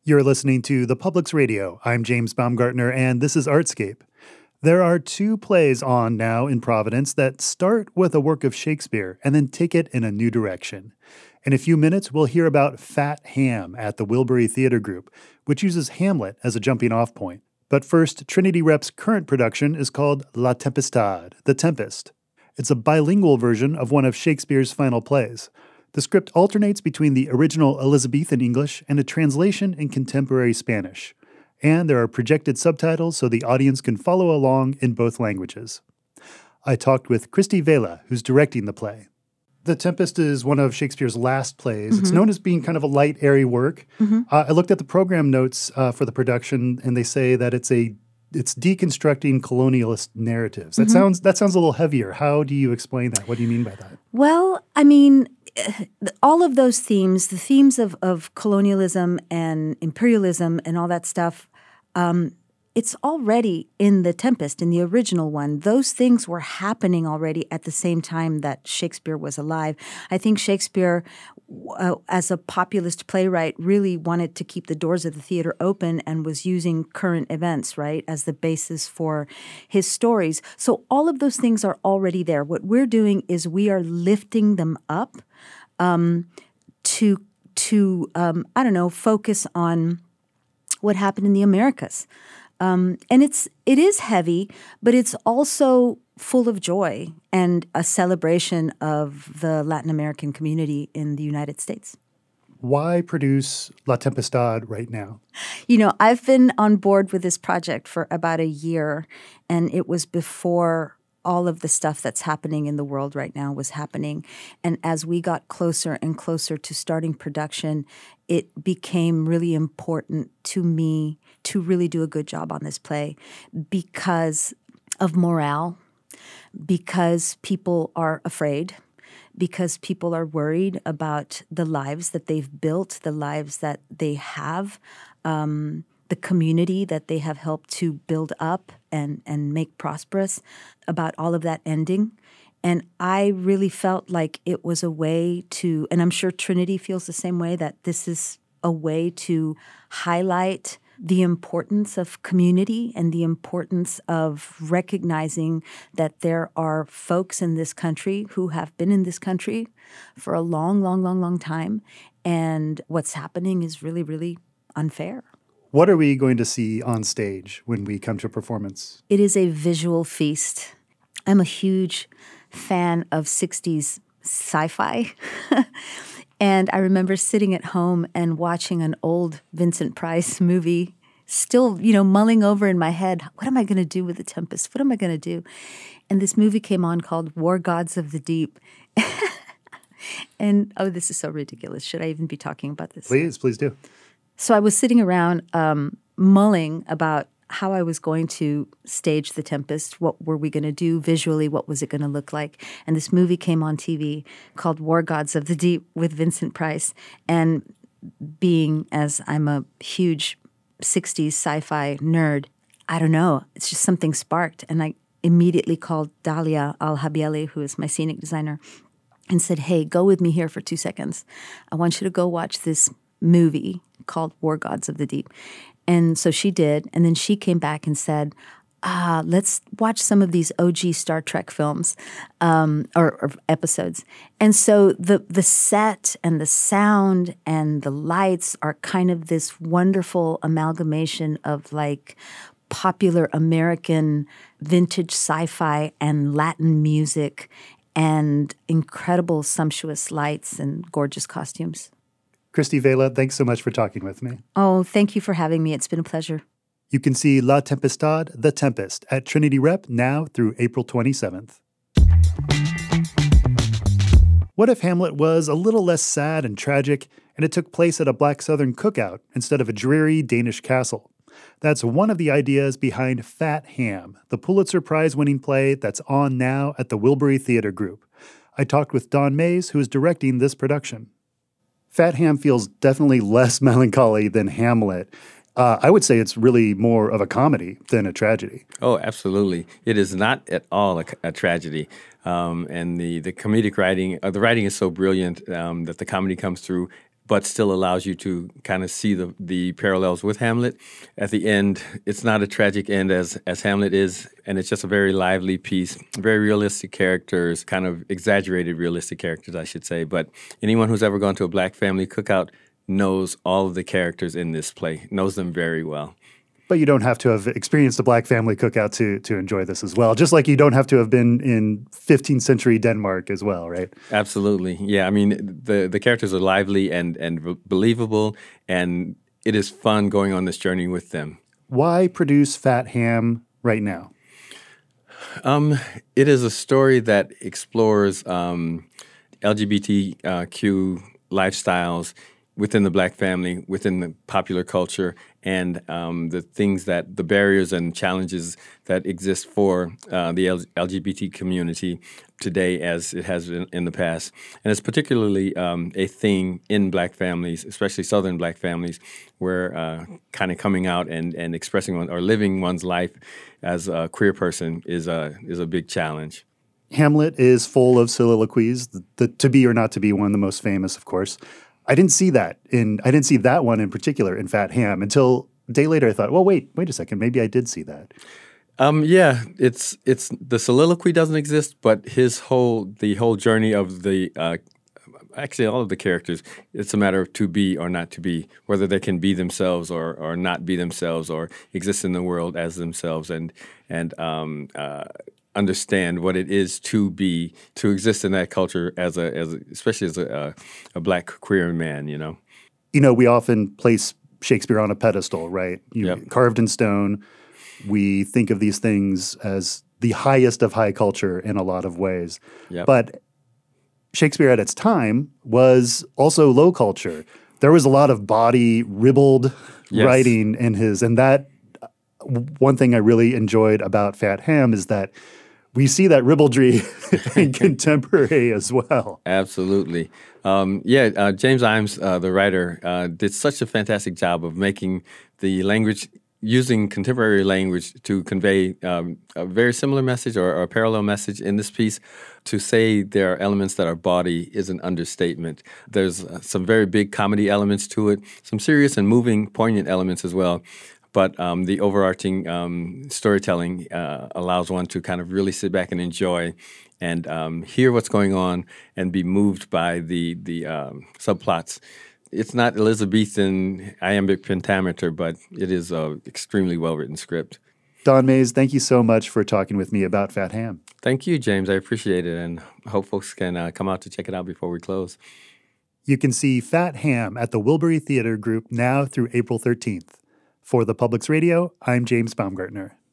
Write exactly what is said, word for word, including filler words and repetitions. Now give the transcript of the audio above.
You're listening to The Public's Radio. I'm James Baumgartner, and this is Artscape. There are two plays on now in Providence that start with a work of Shakespeare and then take it in a new direction. In a few minutes, we'll hear about Fat Ham at the Wilbury Theater Group, which uses Hamlet as a jumping-off point. But first, Trinity Rep's current production is called La Tempestade, The Tempest. It's a bilingual version of one of Shakespeare's final plays. The script alternates between the original Elizabethan English and a translation in contemporary Spanish. And there are projected subtitles so the audience can follow along in both languages. I talked with Christy Vela, who's directing the play. The Tempest is one of Shakespeare's last plays. Mm-hmm. It's known as being kind of a light, airy work. Mm-hmm. Uh, I looked at the program notes uh, for the production, and they say that it's a it's deconstructing colonialist narratives. That mm-hmm. sounds that sounds a little heavier. How do you explain that? What do you mean by that? Well, I mean, all of those themes, the themes of, of colonialism and imperialism and all that stuff, um, it's already in The Tempest, in the original one. Those things were happening already at the same time that Shakespeare was alive. I think Shakespeare, uh, as a populist playwright, really wanted to keep the doors of the theater open and was using current events, right, as the basis for his stories. So all of those things are already there. What we're doing is we are lifting them up um, to, to um, I don't know, focus on what happened in the Americas. Um, and it's it is heavy, but it's also full of joy and a celebration of the Latin American community in the United States. Why produce La Tempestade right now? You know, I've been on board with this project for about a year, and it was before all of the stuff that's happening in the world right now was happening. And as we got closer and closer to starting production, it became really important to me to really do a good job on this play because of morale, because people are afraid, because people are worried about the lives that they've built, the lives that they have, um, the community that they have helped to build up and, and make prosperous, about all of that ending. And I really felt like it was a way to, and I'm sure Trinity feels the same way, that this is a way to highlight the importance of community and the importance of recognizing that there are folks in this country who have been in this country for a long, long, long, long time. And what's happening is really, really unfair. What are we going to see on stage when we come to a performance? It is a visual feast. I'm a huge fan of sixties sci-fi. And I remember sitting at home and watching an old Vincent Price movie, still, you know, mulling over in my head, what am I going to do with The Tempest? What am I going to do? And this movie came on called War Gods of the Deep. And, oh, this is so ridiculous. Should I even be talking about this? Please, please do. So I was sitting around um, mulling about how I was going to stage The Tempest. What were we going to do visually? What was it going to look like? And this movie came on T V called War Gods of the Deep with Vincent Price. And being, as I'm a huge sixties sci-fi nerd, I don't know, it's just something sparked. And I immediately called Dalia Al-Habieli, who is my scenic designer, and said, hey, go with me here for two seconds. I want you to go watch this movie called War Gods of the Deep. And so she did, and then she came back and said, ah, let's watch some of these O G Star Trek films um, or, or episodes. And so the the set and the sound and the lights are kind of this wonderful amalgamation of like popular American vintage sci-fi and Latin music and incredible sumptuous lights and gorgeous costumes. Christy Vela, thanks so much for talking with me. Oh, thank you for having me. It's been a pleasure. You can see La Tempestade, The Tempest, at Trinity Rep now through April twenty-seventh. What if Hamlet was a little less sad and tragic, and it took place at a Black Southern cookout instead of a dreary Danish castle? That's one of the ideas behind Fat Ham, the Pulitzer Prize-winning play that's on now at the Wilbury Theater Group. I talked with Don Mays, who is directing this production. Fat Ham feels definitely less melancholy than Hamlet. Uh, I would say it's really more of a comedy than a tragedy. Oh, absolutely. It is not at all a, a tragedy. Um, and the, the comedic writing, uh, the writing is so brilliant um, that the comedy comes through but still allows you to kind of see the, the parallels with Hamlet. At the end, it's not a tragic end as, as Hamlet is, and it's just a very lively piece, very realistic characters, kind of exaggerated realistic characters, I should say. But anyone who's ever gone to a Black family cookout knows all of the characters in this play, knows them very well. But you don't have to have experienced a Black family cookout to to enjoy this as well. Just like you don't have to have been in fifteenth century Denmark as well, right? Absolutely. Yeah, I mean, the, the characters are lively and, and believable, and it is fun going on this journey with them. Why produce Fat Ham right now? Um, it is a story that explores um, L G B T Q lifestyles within the Black family, within the popular culture, and um, the things that, the barriers and challenges that exist for uh, the L G B T community today as it has been in the past. And it's particularly um, a thing in Black families, especially Southern Black families, where uh, kind of coming out and, and expressing one, or living one's life as a queer person is a, is a big challenge. Hamlet is full of soliloquies, the, the to be or not to be one, the most famous, of course. I didn't see that in I didn't see that one in particular in Fat Ham until a day later. I thought, well, wait, wait a second, maybe I did see that. Um, yeah, it's it's the soliloquy doesn't exist, but his whole the whole journey of the uh, actually all of the characters, it's a matter of to be or not to be, whether they can be themselves or or not be themselves, or exist in the world as themselves, and and um, uh, understand what it is to be, to exist in that culture as a, as a, especially as a, a, a Black queer man, you know. You know, we often place Shakespeare on a pedestal, right? You, Yep. Carved in stone. We think of these things as the highest of high culture in a lot of ways. Yep. But Shakespeare at its time was also low culture. There was a lot of body ribald Yes. writing in his, and that one thing I really enjoyed about Fat Ham is that we see that ribaldry in contemporary as well. Absolutely. Um, yeah, uh, James Imes, uh, the writer, uh, did such a fantastic job of making the language, using contemporary language to convey um, a very similar message or, or a parallel message in this piece. To say there are elements that are body is an understatement. There's uh, some very big comedy elements to it, some serious and moving, poignant elements as well. But um, the overarching um, storytelling uh, allows one to kind of really sit back and enjoy and um, hear what's going on and be moved by the the um, subplots. It's not Elizabethan iambic pentameter, but it is an extremely well-written script. Don Mays, thank you so much for talking with me about Fat Ham. Thank you, James. I appreciate it, and I hope folks can uh, come out to check it out before we close. You can see Fat Ham at the Wilbury Theater Group now through April thirteenth. For the Public's Radio, I'm James Baumgartner.